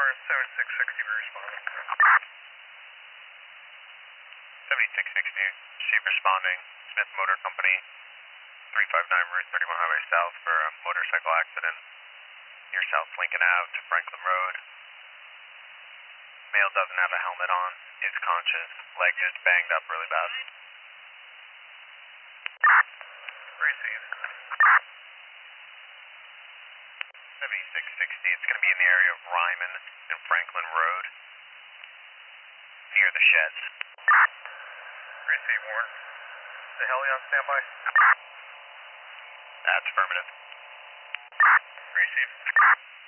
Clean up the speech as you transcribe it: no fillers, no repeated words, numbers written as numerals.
Car 7660, we responding. 7660, chief responding, Smith Motor Company, 359 Route 31 Highway South for a motorcycle accident near South Lincoln Ave to Franklin Road. Male doesn't have a helmet on, is conscious, leg just banged up really bad. Receive. 7660, it's going to be in the area of Ryman and Franklin Road, near the sheds. Receive, Warren. The heli on standby? That's affirmative. Receive.